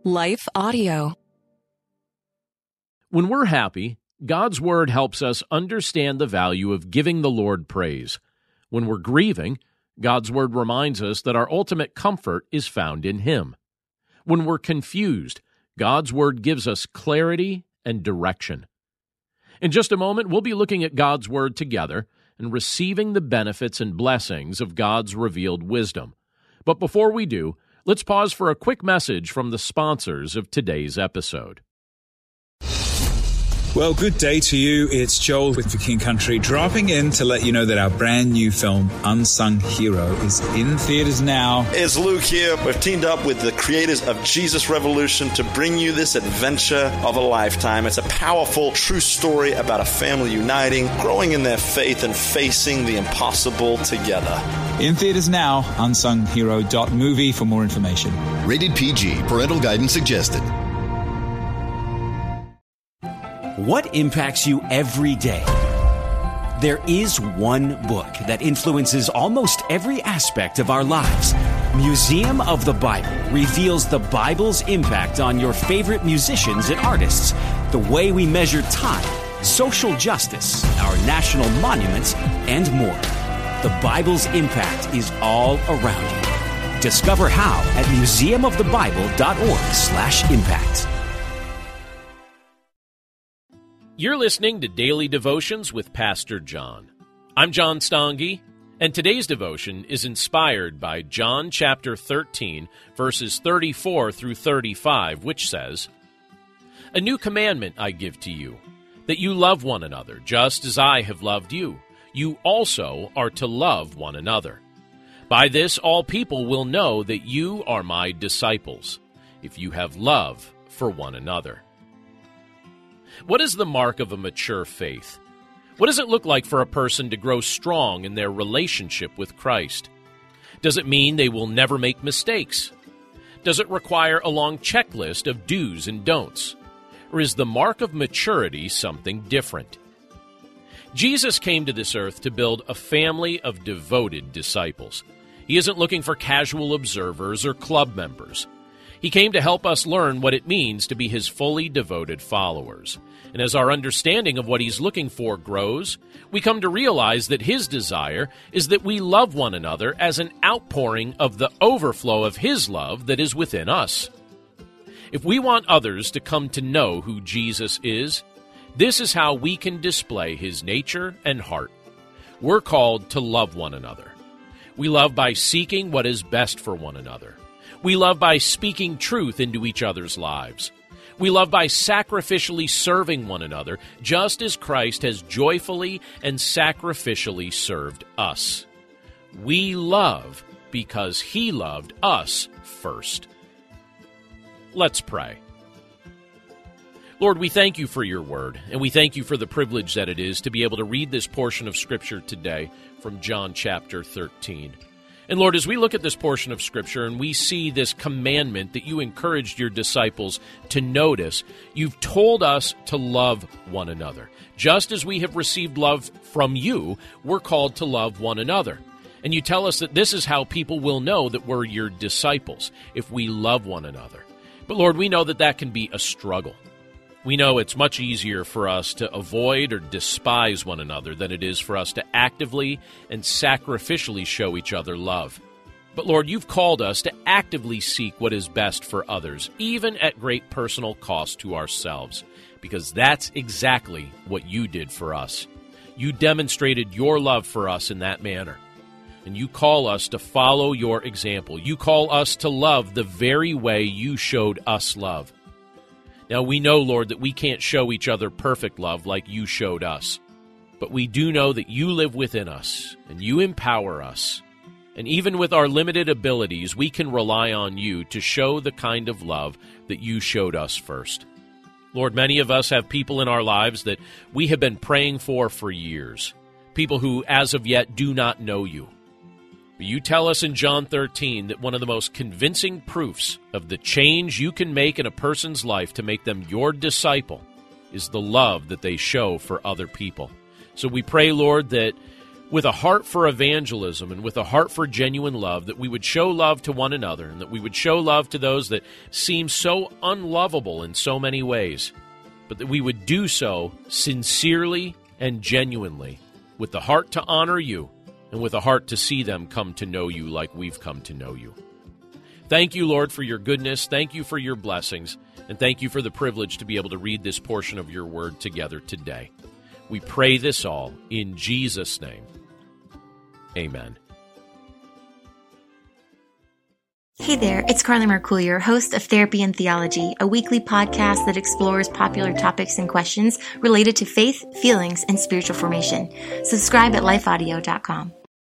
Life Audio. When we're happy, God's Word helps us understand the value of giving the Lord praise. When we're grieving, God's Word reminds us that our ultimate comfort is found in Him. When we're confused, God's Word gives us clarity and direction. In just a moment, we'll be looking at God's Word together and receiving the benefits and blessings of God's revealed wisdom. But before we do, let's pause for a quick message from the sponsors of today's episode. Well, good day to you. It's Joel with The King Country, dropping in to let you know that our brand new film, Unsung Hero, is in theaters now. It's Luke here. We've teamed up with the creators of Jesus Revolution to bring you this adventure of a lifetime. It's a powerful, true story about a family uniting, growing in their faith, and facing the impossible together. In theaters now, unsunghero.movie for more information. Rated PG. Parental guidance suggested. What impacts you every day? There is one book that influences almost every aspect of our lives. Museum of the Bible reveals the Bible's impact on your favorite musicians and artists, the way we measure time, social justice, our national monuments, and more. The Bible's impact is all around you. Discover how at museumofthebible.org/impact. You're listening to Daily Devotions with Pastor John. I'm John Stange, and today's devotion is inspired by John chapter 13, verses 34 through 35, which says, "A new commandment I give to you, that you love one another, just as I have loved you. You also are to love one another. By this all people will know that you are my disciples, if you have love for one another." What is the mark of a mature faith? What does it look like for a person to grow strong in their relationship with Christ? Does it mean they will never make mistakes? Does it require a long checklist of do's and don'ts? Or is the mark of maturity something different? Jesus came to this earth to build a family of devoted disciples. He isn't looking for casual observers or club members. He came to help us learn what it means to be His fully devoted followers. And as our understanding of what He's looking for grows, we come to realize that His desire is that we love one another as an outpouring of the overflow of His love that is within us. If we want others to come to know who Jesus is, this is how we can display His nature and heart. We're called to love one another. We love by seeking what is best for one another. We love by speaking truth into each other's lives. We love by sacrificially serving one another, just as Christ has joyfully and sacrificially served us. We love because He loved us first. Let's pray. Lord, we thank You for Your word, and we thank You for the privilege that it is to be able to read this portion of Scripture today from John chapter 13. And Lord, as we look at this portion of Scripture and we see this commandment that You encouraged Your disciples to notice, You've told us to love one another. Just as we have received love from You, we're called to love one another. And You tell us that this is how people will know that we're Your disciples, if we love one another. But Lord, we know that that can be a struggle. We know it's much easier for us to avoid or despise one another than it is for us to actively and sacrificially show each other love. But Lord, You've called us to actively seek what is best for others, even at great personal cost to ourselves, because that's exactly what You did for us. You demonstrated Your love for us in that manner. And You call us to follow Your example. You call us to love the very way You showed us love. Now, we know, Lord, that we can't show each other perfect love like You showed us. But we do know that You live within us, and You empower us. And even with our limited abilities, we can rely on You to show the kind of love that You showed us first. Lord, many of us have people in our lives that we have been praying for years, people who, as of yet, do not know You. But You tell us in John 13 that one of the most convincing proofs of the change You can make in a person's life to make them Your disciple is the love that they show for other people. So we pray, Lord, that with a heart for evangelism and with a heart for genuine love, that we would show love to one another and that we would show love to those that seem so unlovable in so many ways, but that we would do so sincerely and genuinely, with the heart to honor you and with a heart to see them come to know you like we've come to know you. Thank you, Lord, for your goodness. Thank you for your blessings. And thank you for the privilege to be able to read this portion of your word together today. We pray this all in Jesus' name. Amen. Hey there, it's Carly Mercourier, host of Therapy and Theology, a weekly podcast that explores popular topics and questions related to faith, feelings, and spiritual formation. Subscribe at lifeaudio.com.